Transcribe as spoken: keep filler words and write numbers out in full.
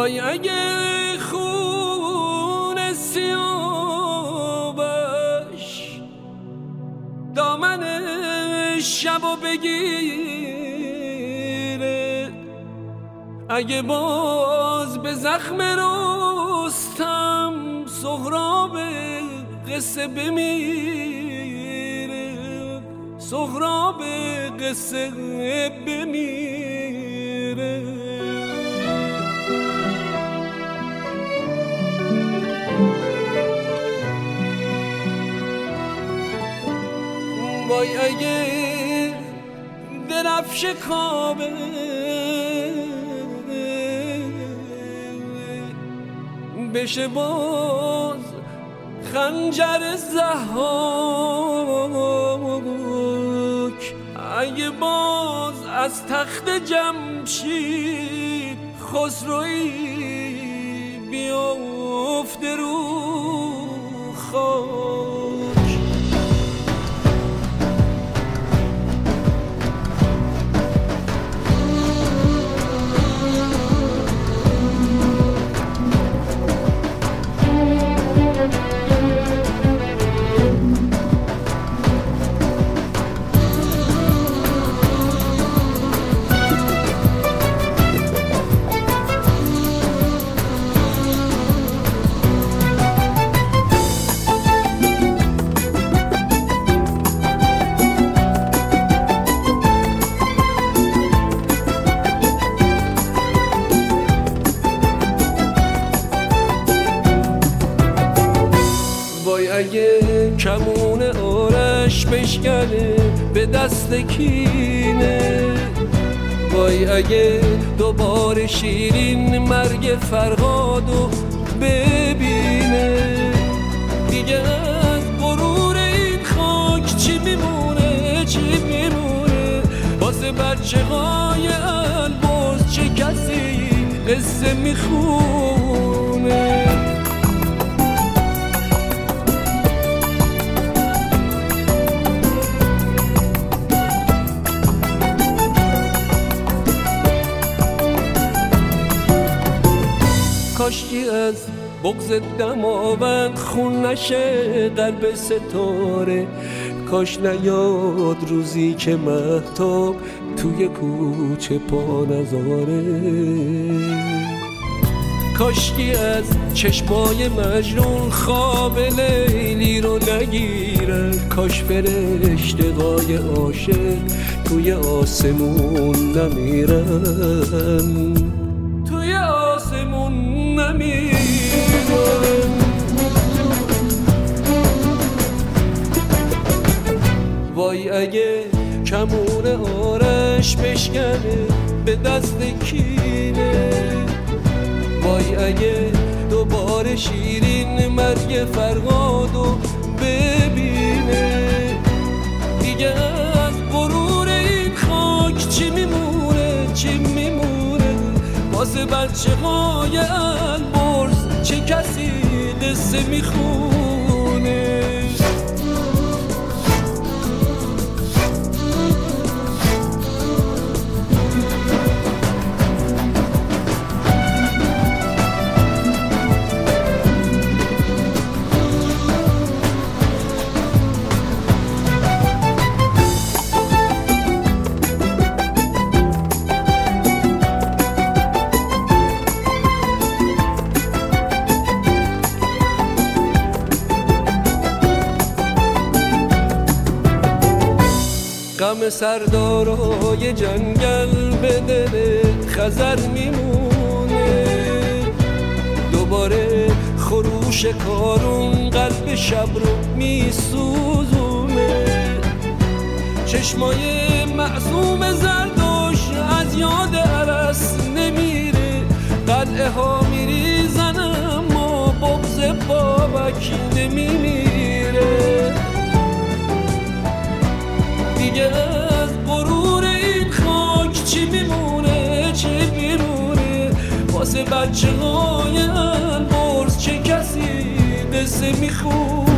وای اگه خون سیاوش دامن شبو بگیره، اگه باز به زخم رستم سهراب قصه بمیره، سهراب قصه بمیره. وای اگه درفش کابه بشه باز خنجر ضحاک، اگه باز از تخت جمشید خسروی بیافته رو خاک. وای اگه کمون آرش بشکنه به دست کینه، وای اگه دوباره شیرین مرگ فرهادو ببینه، دیگه از غرور این خاک چی میمونه چی میمونه؟ واسه بچه های البرز چه کسی قصه میخونه؟ کاشکی از بغض دماوند خون نشه قلب ستاره، کاش نیاد روزی که مهتاب توی کوچه پا نذاره، کاشکی از چشمای مجنون خواب لیلی رو نگیرن، کاش فرشته‌های عاشق توی آسمون نمیرن، توی آسمون نمیرن. وای اگه کمون آرش بشکنه به دست کینه، وای اگه دوباره شیرین مرگ فرهادو ببینه، دیگه از غرور این خاک چی میمونه چی میمونه؟ واسه بچه های البرز چه کسی قصه میخونه؟ غم سردارای جنگل به دل خزر میمونه، دوباره خروش کارون قلب شب رو میسوزونه، چشمای معصوم زردوش از یاد عرس نمیره، قلعه ها میریزن اما بغض بابک نمیمیره، دیگه از غرور این خاک چی میمونه چی میمونه؟ واسه بچه های البرز چه کسی قصه میخونه؟